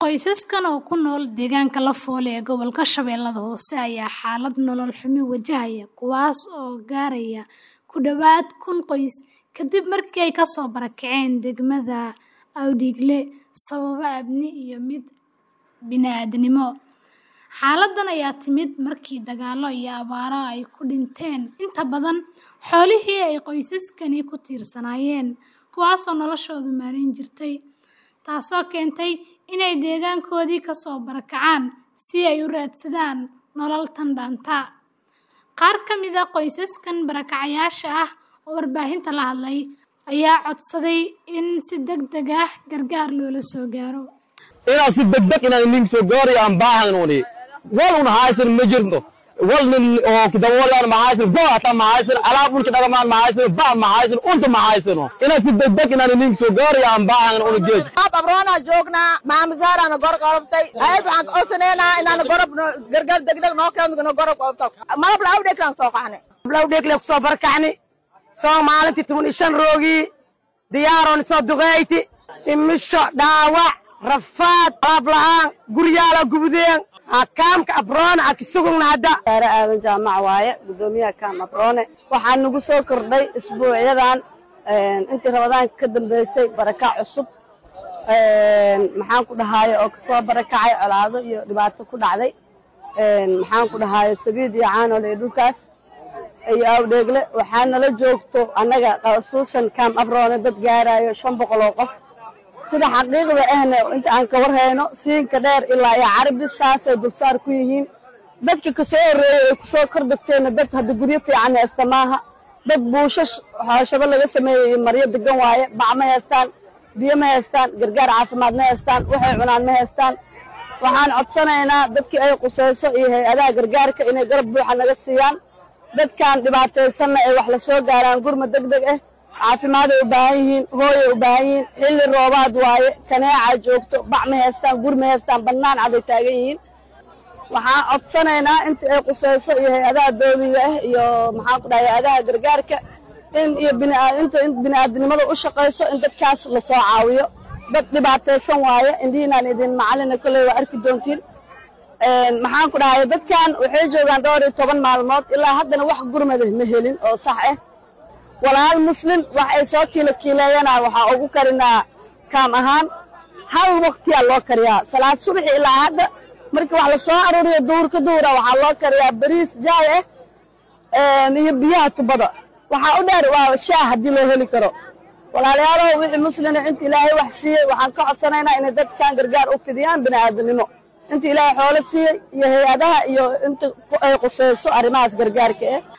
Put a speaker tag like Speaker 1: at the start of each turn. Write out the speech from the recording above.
Speaker 1: Qoysaskan oo ku nool deegaanka Lafoole ee gobolka Shabeellaha Hoose ayaa xaalad nolol xumi wajahaya, kuwaas oo gaaraya ku dhawaad 1,000 qoys kadib markii ay ka soo barakaceen degmada Awdigle sababo amni iyo mid bini'aadanimo. Xaaladdan ayaa timid markii dagaallo iyo abaaro ay ku dhinteen inta badan xoolihii ay qoysaskani ku tiirsanaayeen, kuwaasoo noloshoodu maareyn jirtay, taasoo keentay inay deegaankoodii ka soo barakacaan si ay u raadsadaan nolol tan dhaanta. Qaar ka mid ah qoysaskan barakacayaasha ah oo warbaahinta la hadlay ayaa codsaday in si degdeg ah gargaar loola soo gaaro.
Speaker 2: Inaan si degdeg nin soo gaaro aan baahannooni waluna haysan ma jirto walnin oo kidawoolaan ma haysan go'ata ma haysan alaabulka dhaqamaan ma haysan ba ma haysan unta ma haysano inaan si degdeg nin soo gaaro aan baahan oo geej
Speaker 3: abrona joogna maamzaarana gor qabtay ayad waxaan codsaneynaa inaan gorob gargaar degdeg noo keeno gorob qabto malab la awdheeg kan soo qaxne la awdheeg la soo barakacni Soomaaliintii 15 roogi diyaaron soo duqeyti imisho dhaawac rafaad ablaan guryaala gubudeen kaamka abrona akisugun hada aadan jaamac waaye gudoomiyaha kaam abrone waxaan nagu soo kordhay isbuucyadan intii Ramadaan ka dambeysay barakac cusub maxaan ku dhahayo oo ka soo barakacay colaado iyo dhibaato ku dhacday maxaan ku dhahayo sabiid iyo caano leh dhulkaas ay Awdheegle waxaan la joogto anaga qasuusan kaam abrone dad gaarayo 500 oo qof sida xaqiiqda ahna inta aan ka warhayno siinka dheer ilaa ay Carabi saasay dulsaar ku yihiin dadka ka soo horeeyay ku soo kordhagteen dad hadda guryo fiican heestamaaha dad buushash xaashada laga sameeyay maryo degan waaye bacma heestaan biyo ma heestaan gargaar caafimaad ma heestaan waxay cunaan ma heestaan waxaan codsanaynaa dadkii ay qusayso iyo hay'adaha gargaarka inay garab buuxa naga siiyaan dadkan dhibaataysan ay wax la soo gaaraan gurma degdeg ah caafimaad ay u baahan yihiin hooy ay u baahan yihiin xilli roobaad waaye kaneeca joogto bac ma heestaan gur ma heestaan bannaan cad ay taagan yihiin waxaan codsanaynaa inta ay qusayso iyo hay'adaha dawliga ah iyo maxaan ku dhahay hay'adaha gargaarka in iyo bini'aadanimada u shaqeyso in dadkaas la soo caawiyo dad dhibaataysan waaye indiinaan idin macallin kale waa arki doontiin maxaan ku dhahay dadkan waxay joogaan dhowr iyo 10 maalmood ilaa haddana wax gurmad ma helin oo sax ah walaal muslim wax ay soo kiileeyana waxa ugu karinaa kaam ahaan hal waqti loo kariyaa salaad subax ilaa hadda markii wax la soo aruuriyo duurka duura waxa loo kariyaa bariis jaay iyo biyaha tubada waxa u dheer waa shaah hadii loo heli karo walaalayaal wixii muslimiin inta Ilaahay wax siiyay waxaan ka codsanaynaa in dadkan gargaar u fidiyaan bini'aadanimo inta Ilaahay xoolo siiyay iyo hay'adaha iyo inta ay qusayso arrimahaas gargaarka